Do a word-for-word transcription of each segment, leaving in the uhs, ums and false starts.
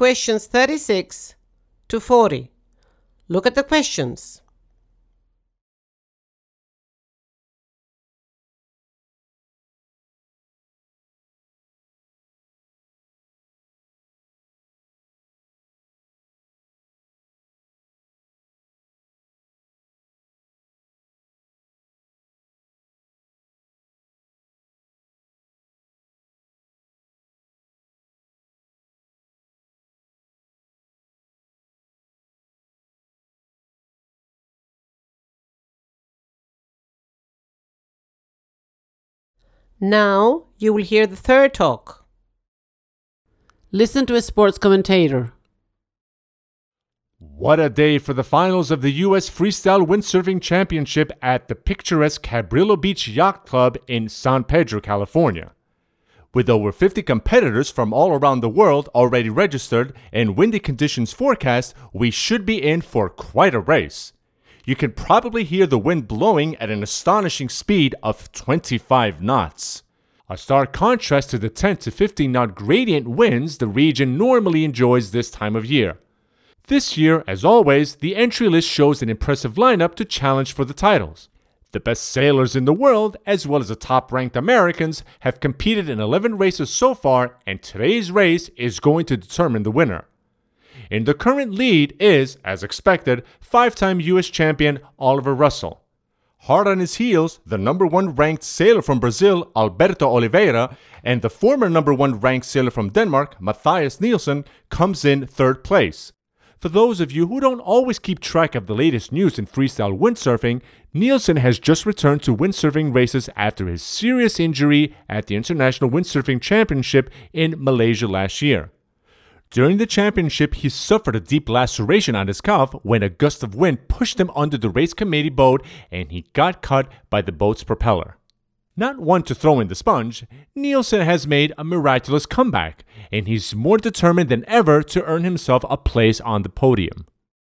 Questions thirty-six to forty. Look at the questions. Now you will hear the third talk. Listen to a sports commentator. What a day for the finals of the U S Freestyle Windsurfing Championship at the picturesque Cabrillo Beach Yacht Club in San Pedro, California. With over fifty competitors from all around the world already registered and windy conditions forecast, we should be in for quite a race. You can probably hear the wind blowing at an astonishing speed of twenty-five knots. A stark contrast to the ten to fifteen knot gradient winds the region normally enjoys this time of year. This year, as always, the entry list shows an impressive lineup to challenge for the titles. The best sailors in the world, as well as the top-ranked Americans, have competed in eleven races so far, and today's race is going to determine the winner. In the current lead is, as expected, five-time U S champion Oliver Russell. Hard on his heels, the number one ranked sailor from Brazil, Alberto Oliveira, and the former number one ranked sailor from Denmark, Mathias Nielsen, comes in third place. For those of you who don't always keep track of the latest news in freestyle windsurfing, Nielsen has just returned to windsurfing races after his serious injury at the International Windsurfing Championship in Malaysia last year. During the championship, he suffered a deep laceration on his calf when a gust of wind pushed him under the race committee boat and he got cut by the boat's propeller. Not one to throw in the sponge, Nielsen has made a miraculous comeback, and he's more determined than ever to earn himself a place on the podium.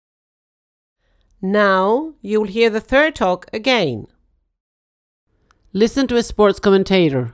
Now you will hear the third talk again. Listen to a sports commentator.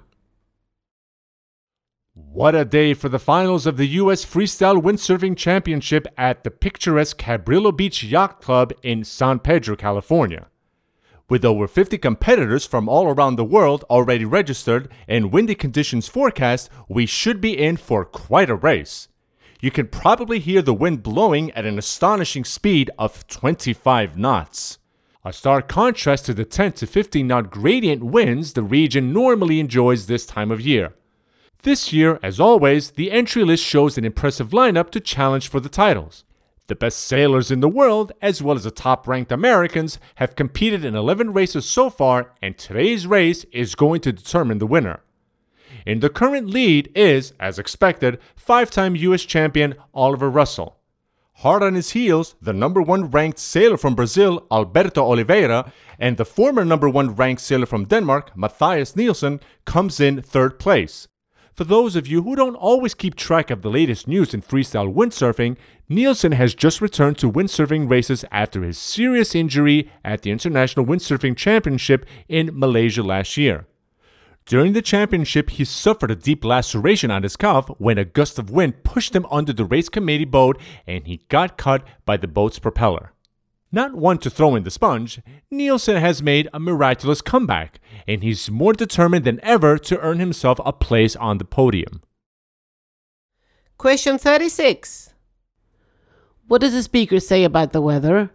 What a day for the finals of the U S Freestyle Windsurfing Championship at the picturesque Cabrillo Beach Yacht Club in San Pedro, California. With over fifty competitors from all around the world already registered and windy conditions forecast, we should be in for quite a race. You can probably hear the wind blowing at an astonishing speed of twenty-five knots. A stark contrast to the ten to fifteen knot gradient winds the region normally enjoys this time of year. This year, as always, the entry list shows an impressive lineup to challenge for the titles. The best sailors in the world, as well as the top-ranked Americans, have competed in eleven races so far, and today's race is going to determine the winner. In the current lead is, as expected, five-time U S champion Oliver Russell. Hard on his heels, the number one ranked sailor from Brazil, Alberto Oliveira, and the former number one ranked sailor from Denmark, Mathias Nielsen, comes in third place. For those of you who don't always keep track of the latest news in freestyle windsurfing, Nielsen has just returned to windsurfing races after his serious injury at the International Windsurfing Championship in Malaysia last year. During the championship, he suffered a deep laceration on his calf when a gust of wind pushed him under the race committee boat and he got cut by the boat's propeller. Not one to throw in the sponge, Nielsen has made a miraculous comeback, and he's more determined than ever to earn himself a place on the podium. Question thirty-six. What does the speaker say about the weather?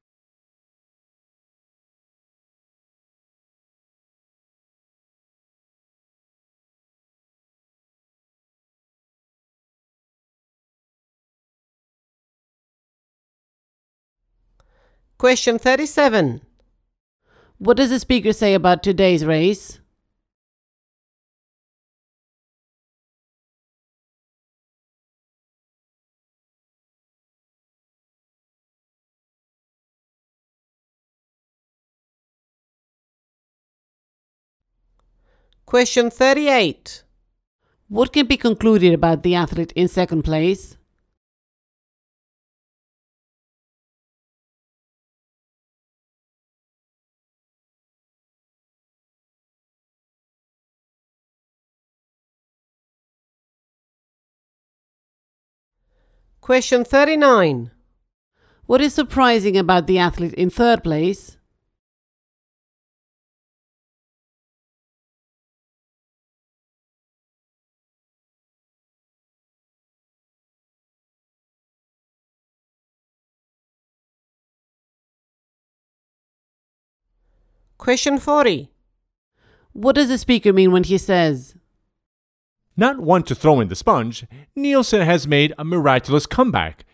Question thirty-seven. What does the speaker say about today's race? Question thirty-eight. What can be concluded about the athlete in second place? Question thirty-nine. What is surprising about the athlete in third place? Question forty. What does the speaker mean when he says, Not one to throw in the sponge, Nielsen has made a miraculous comeback.